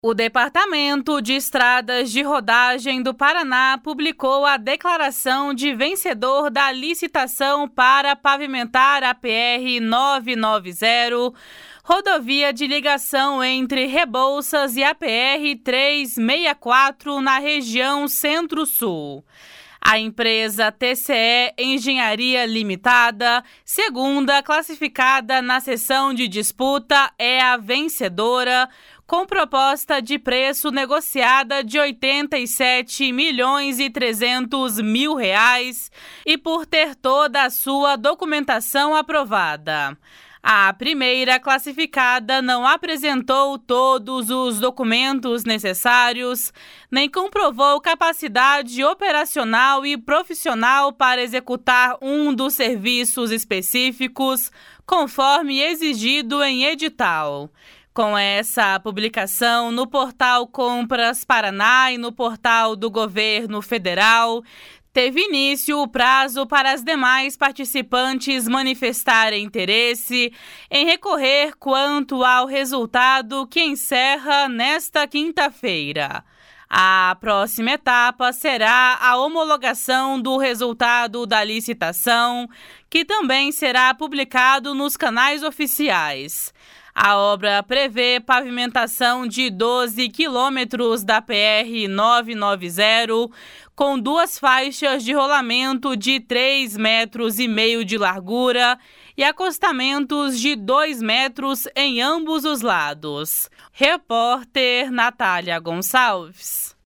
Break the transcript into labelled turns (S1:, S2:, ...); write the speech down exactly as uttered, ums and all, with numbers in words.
S1: O Departamento de Estradas de Rodagem do Paraná publicou a declaração de vencedor da licitação para pavimentar a P R novecentos e noventa, rodovia de ligação entre Rebouças e a P R trezentos e sessenta e quatro na região Centro-Sul. A empresa T C E Engenharia Limitada, segunda classificada na seção de disputa, é a vencedora, com proposta de preço negociada de oitenta e sete milhões e trezentos mil reais e por ter toda a sua documentação aprovada. A primeira classificada não apresentou todos os documentos necessários, nem comprovou capacidade operacional e profissional para executar um dos serviços específicos, conforme exigido em edital. Com essa publicação no portal Compras Paraná e no portal do Governo Federal, teve início o prazo para as demais participantes manifestarem interesse em recorrer quanto ao resultado, que encerra nesta quinta-feira. A próxima etapa será a homologação do resultado da licitação, que também será publicado nos canais oficiais. A obra prevê pavimentação de doze quilômetros da P R novecentos e noventa, com duas faixas de rolamento de três metros e meio de largura e acostamentos de dois metros em ambos os lados. Repórter Natália Gonçalves.